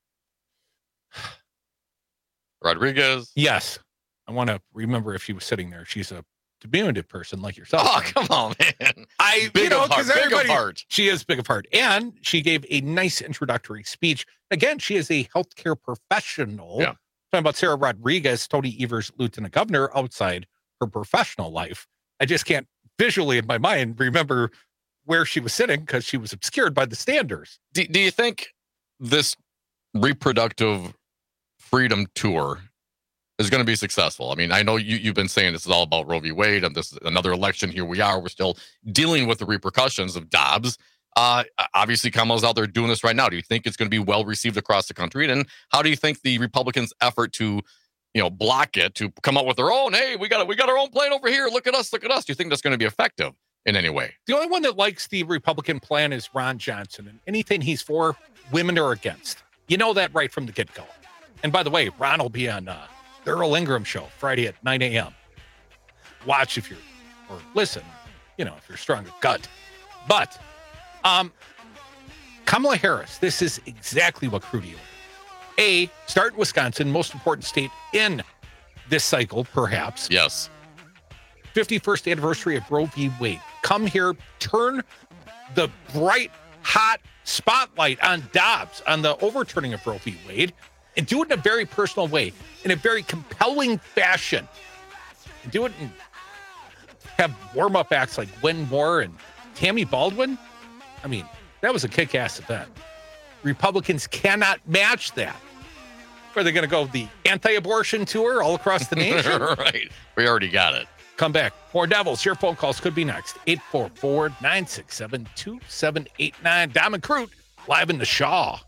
Rodriguez. yes, I want to remember if she was sitting there. She's a diminutive person like yourself. Oh, come on, man. I, Big you know, of heart, because big of everybody, heart. she is big of heart. And she gave a nice introductory speech. Again, she is a healthcare professional. Yeah. Talking about Sarah Rodriguez, Tony Evers, lieutenant governor, outside her professional life. I just can't visually in my mind remember where she was sitting because she was obscured by the standers. Do, do you think this reproductive freedom tour is going to be successful? I mean, I know you, you've been saying this is all about Roe v. Wade, and this is another election. Here we are. We're still dealing with the repercussions of Dobbs. Uh, obviously, Kamala's out there doing this right now. Do you think it's going to be well received across the country? And how do you think the Republicans' effort to, you know, block it, to come up with their own, hey, we got we got our own plan over here. Look at us, look at us. Do you think that's going to be effective in any way? The only one that likes the Republican plan is Ron Johnson, and anything he's for, women are against. You know that right from the get-go. And by the way, Ron will be on uh, the Earl Ingram Show Friday at nine a.m. Watch if you're, or listen, you know, if you're strong of gut. But um, Kamala Harris, this is exactly what Crudy ordered. A, start in Wisconsin, most important state in this cycle, perhaps. Yes. fifty-first anniversary of Roe v. Wade. Come here, turn the bright, hot spotlight on Dobbs, on the overturning of Roe v. Wade, and do it in a very personal way, in a very compelling fashion. And do it and have warm-up acts like Gwen Moore and Tammy Baldwin. I mean, that was a kick-ass event. Republicans cannot match that. Are they going to go the anti-abortion tour all across the nation? Right. We already got it. Come back. More Devils. Your phone calls could be next. eight four four, nine six seven, two seven eight nine. Diamond Crute, live in the Shaw.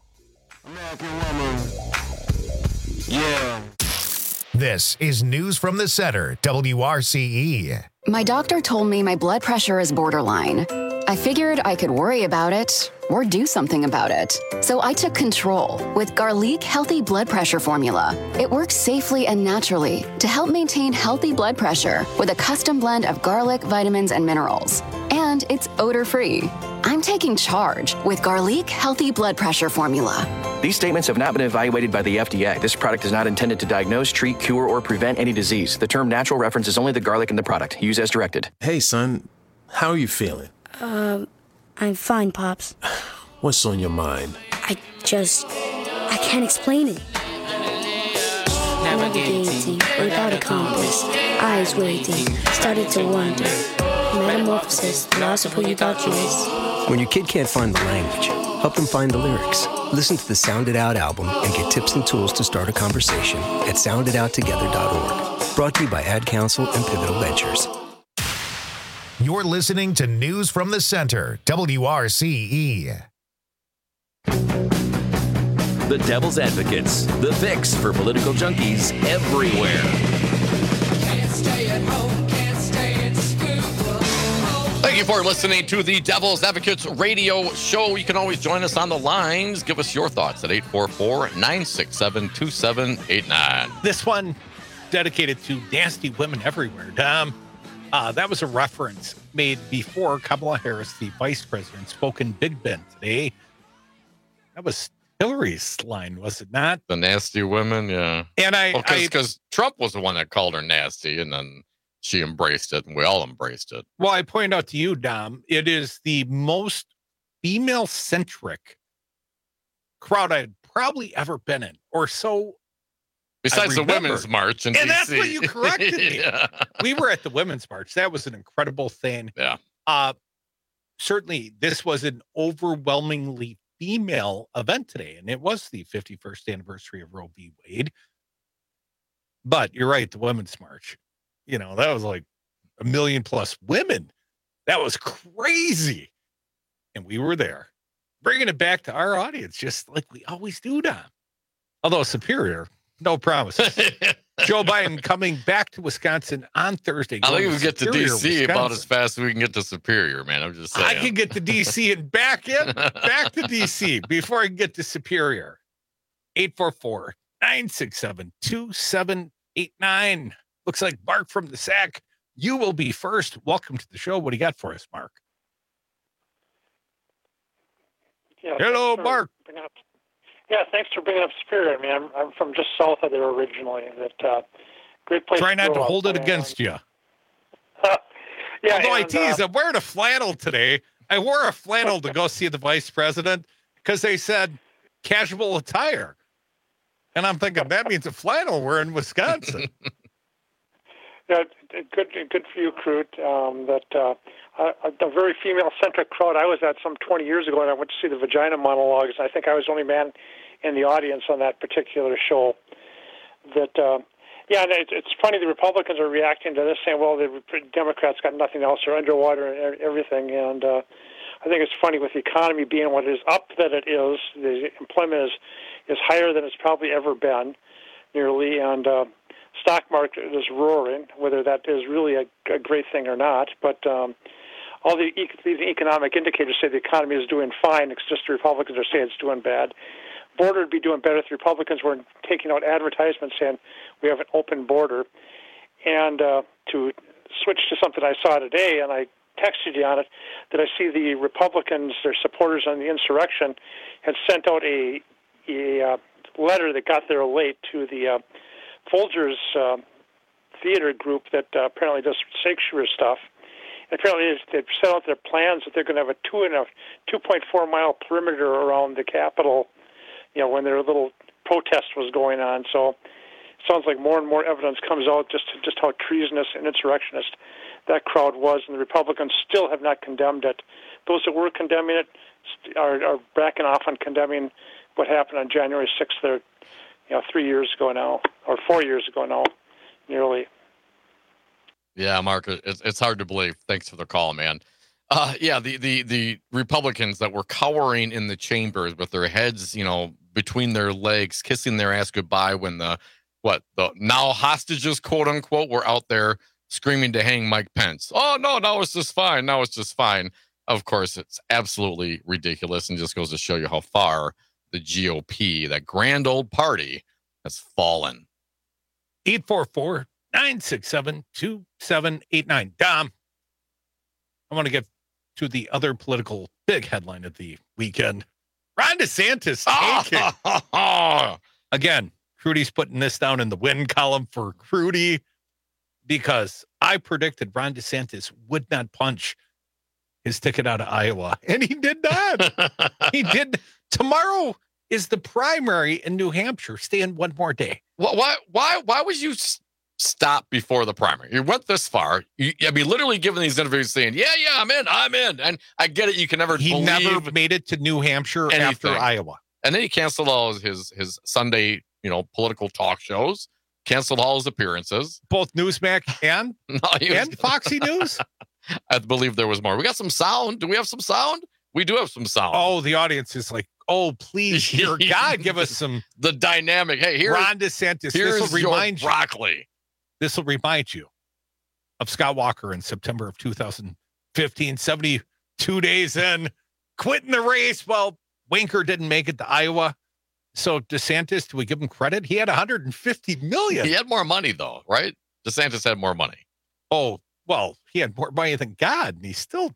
Yeah. This is News from the Center, W R C E. My doctor told me my blood pressure is borderline. I figured I could worry about it or do something about it. So I took control with Garlic Healthy Blood Pressure Formula. It works safely and naturally to help maintain healthy blood pressure with a custom blend of garlic, vitamins, and minerals. And it's odor-free. I'm taking charge with Garlic Healthy Blood Pressure Formula. These statements have not been evaluated by the F D A. This product is not intended to diagnose, treat, cure, or prevent any disease. The term natural references only the garlic in the product. Use as directed. Hey, son. How are you feeling? Um, I'm fine, Pops. What's on your mind? I just... I can't explain it. Navigating without a compass. Eyes waiting. Started to wonder. Metamorphosis. Loss of who you thought you was. When your kid can't find the language, help them find the lyrics. Listen to the Sound It Out album and get tips and tools to start a conversation at sound it out together dot org. Brought to you by Ad Council and Pivotal Ventures. You're listening to News from the Center, W R C E. The Devil's Advocates, the fix for political junkies everywhere. Can't stay at home, can't stay in school. Thank you for listening to the Devil's Advocates radio show. You can always join us on the lines. Give us your thoughts at eight four four, nine six seven, two seven eight nine. This one dedicated to nasty women everywhere. Dom. Uh, that was a reference made before Kamala Harris, the vice president, spoke in Big Bend today. That was Hillary's line, was it not? The nasty women, yeah. And I... Because well, Trump was the one that called her nasty, and then she embraced it, and we all embraced it. Well, I pointed out to you, Dom, it is the most female-centric crowd I'd probably ever been in, or so... Besides the Women's March in and D C. That's what you corrected me. Yeah. We were at the Women's March. That was an incredible thing. Yeah. Uh, certainly, this was an overwhelmingly female event today, and it was the fifty-first anniversary of Roe v. Wade. But you're right, the Women's March. You know, that was like a million plus women. That was crazy. And we were there, bringing it back to our audience, just like we always do, Don. Although Superior... No promises. Joe Biden coming back to Wisconsin on Thursday. I think we get to D C Wisconsin. about as fast as we can get to Superior, man. I'm just saying. I can get to D C and back in, back to D C before I can get to Superior. eight four four, nine six seven, two seven eight nine. Looks like Mark from the Sack. You will be first. Welcome to the show. What do you got for us, Mark? Yeah, Hello, Mark. Up, yeah, thanks for bringing up Superior. I mean, I'm, I'm from just south of there originally. That uh, great place. Try to not to up, hold it man. against you. yeah, Although and, I tease, uh, I'm wearing a flannel today. I wore a flannel to go see the vice president because they said casual attire. And I'm thinking that means a flannel. We're in Wisconsin. Yeah, good, good for you, Crute. Um, that uh, a, a very female-centric crowd. I was at some twenty years ago, and I went to see the Vagina Monologues. I think I was the only man in the audience on that particular show. That, uh, yeah, and it, it's funny. The Republicans are reacting to this, saying, "Well, the Democrats got nothing else; they're underwater and everything." And uh, I think it's funny with the economy being what it is up that it is. The employment is is higher than it's probably ever been, nearly, and. Uh, Stock market is roaring, whether that is really a, a great thing or not. But um, all the, e- the economic indicators say the economy is doing fine. It's just the Republicans are saying it's doing bad. Border would be doing better if the Republicans were taking out advertisements saying we have an open border. And uh, to switch to something I saw today, and I texted you on it, that I see the Republicans, their supporters on the insurrection, had sent out a, a uh, letter that got there late to the uh, Folgers uh, theater group that uh, apparently does Shakespeare stuff. And apparently they've set out their plans that they're going to have a two and a two point four mile perimeter around the Capitol. You know, when their little protest was going on. So it sounds like more and more evidence comes out just to, just how treasonous and insurrectionist that crowd was, and the Republicans still have not condemned it. Those that were condemning it are, are backing off on condemning what happened on January sixth. There. You know, three years ago now, or four years ago now, nearly. Yeah, Mark, it's it's hard to believe. Thanks for the call, man. Uh, yeah, the, the the Republicans that were cowering in the chambers with their heads, you know, between their legs, kissing their ass goodbye when the what the now hostages, quote unquote, were out there screaming to hang Mike Pence. Oh no, now it's just fine. Now it's just fine. of course, it's absolutely ridiculous and just goes to show you how far the G O P, that grand old party, has fallen. eight four four, nine six seven, two seven eight nine. Dom, I want to get to the other political big headline of the weekend. Ron DeSantis taking. Oh! Again, Crudy's putting this down in the win column for Crudy because I predicted Ron DeSantis would not punch his ticket out of Iowa, and he did not. He did. Tomorrow is the primary in New Hampshire. Stay in one more day. Why? Why? Why would you stop before the primary? You went this far. You, I mean, literally giving these interviews saying, "Yeah, yeah, I'm in, I'm in," and I get it. You can never. He believe never made it to New Hampshire anything. After Iowa, and then he canceled all his his Sunday, you know, political talk shows. Canceled all his appearances, both Newsmax and no, was, and Foxy News. I believe there was more. We got some sound. Do we have some sound? We do have some sound. Oh, the audience is like, oh, please, dear God, give us some. The dynamic. Hey, here, Ron DeSantis. Here's this will remind your broccoli. You, this will remind you of Scott Walker in September of two thousand fifteen, seventy-two days in, quitting the race. Well, Winker didn't make it to Iowa. So DeSantis, do we give him credit? He had one hundred fifty million. He had more money, though, right? DeSantis had more money. Oh, well, he had more money than God, and he still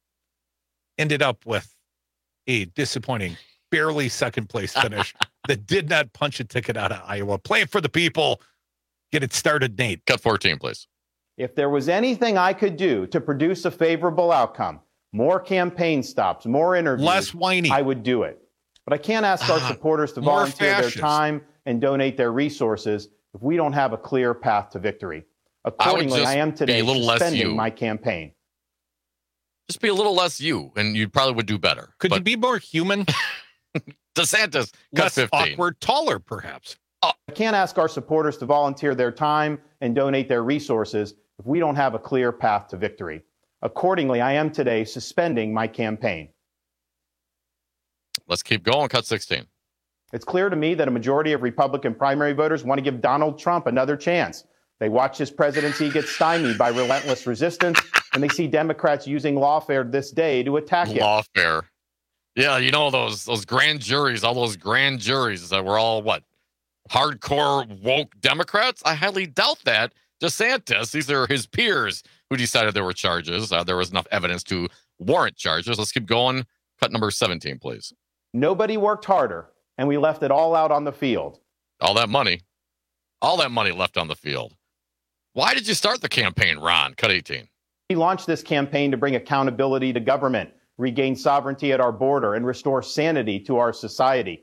ended up with a disappointing, barely second place finish that did not punch a ticket out of Iowa. Play it for the people. Get it started, Nate. Cut fourteen, please. If there was anything I could do to produce a favorable outcome, more campaign stops, more interviews, less whiny, I would do it. But I can't ask our supporters to volunteer fascist. their time and donate their resources if we don't have a clear path to victory. Accordingly, I, I am today suspending my campaign. Just be a little less you, and you probably would do better. Could but you be more human? DeSantis, less fifteen. Awkward, taller, perhaps. Oh. I can't ask our supporters to volunteer their time and donate their resources if we don't have a clear path to victory. Accordingly, I am today suspending my campaign. Let's keep going. Cut sixteen. It's clear to me that a majority of Republican primary voters want to give Donald Trump another chance. They watch his presidency get stymied by relentless resistance, and they see Democrats using lawfare this day to attack him. Lawfare. Yeah, you know, those those grand juries, all those grand juries that were all, what, hardcore woke Democrats? I highly doubt that. DeSantis, these are his peers who decided there were charges. Uh, there was enough evidence to warrant charges. Let's keep going. Cut number seventeen, please. Nobody worked harder, and we left it all out on the field. All that money. All that money left on the field. Why did you start the campaign, Ron? Cut eighteen. We launched this campaign to bring accountability to government, regain sovereignty at our border, and restore sanity to our society.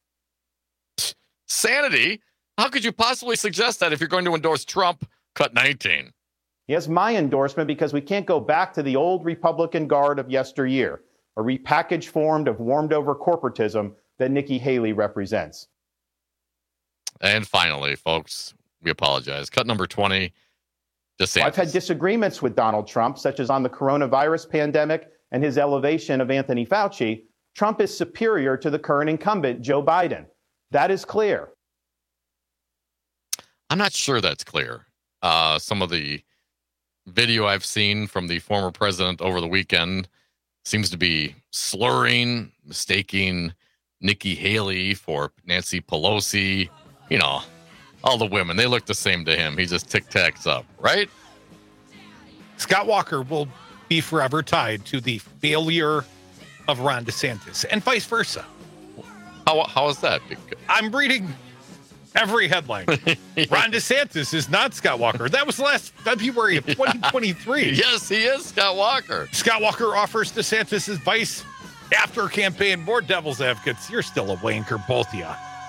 Sanity? How could you possibly suggest that if you're going to endorse Trump? Cut nineteen. He has my endorsement because we can't go back to the old Republican guard of yesteryear, a repackaged form of warmed-over corporatism that Nikki Haley represents. And finally, folks, we apologize. Cut number twenty, DeSantis. Well, I've had disagreements with Donald Trump, such as on the coronavirus pandemic and his elevation of Anthony Fauci. Trump is superior to the current incumbent, Joe Biden. That is clear. I'm not sure that's clear. Uh, some of the video I've seen from the former president over the weekend seems to be slurring, mistaking Nikki Haley for Nancy Pelosi. You know, all the women, they look the same to him. He just tic-tacs up, right? Scott Walker will be forever tied to the failure of Ron DeSantis and vice versa. How, how is that? I'm reading every headline. Ron DeSantis is not Scott Walker. That was last February of twenty twenty-three. Yes, he is Scott Walker. Scott Walker offers DeSantis advice after campaign. More devil's advocates. You're still a wanker, both of you.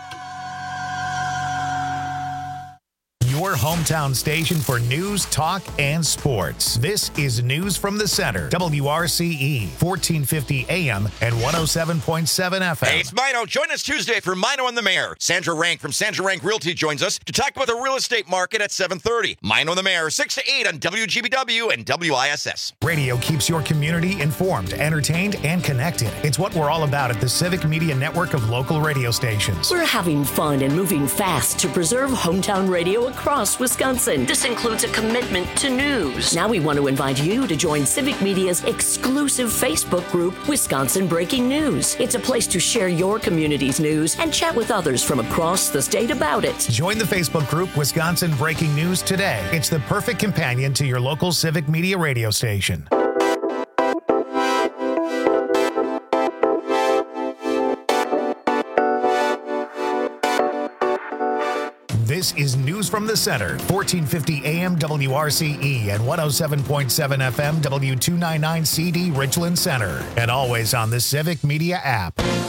Your hometown station for news, talk, and sports. This is News from the Center. W R C E, fourteen fifty A M and one oh seven point seven F M. Hey, it's Mino. Join us Tuesday for Mino and the Mayor. Sandra Rank from Sandra Rank Realty joins us to talk about the real estate market at seven thirty. Mino and the Mayor, six to eight on W G B W and W I S S. Radio keeps your community informed, entertained, and connected. It's what we're all about at the Civic Media Network of local radio stations. We're having fun and moving fast to preserve hometown radio across across Wisconsin. This includes a commitment to news. Now we want to invite you to join Civic Media's exclusive Facebook group, Wisconsin Breaking News. It's a place to share your community's news and chat with others from across the state about it. Join the Facebook group Wisconsin Breaking News today. It's the perfect companion to your local Civic Media radio station. This is News from the Center, fourteen fifty A M W R C E and one oh seven point seven F M W two ninety-nine C D Richland Center, and always on the Civic Media app.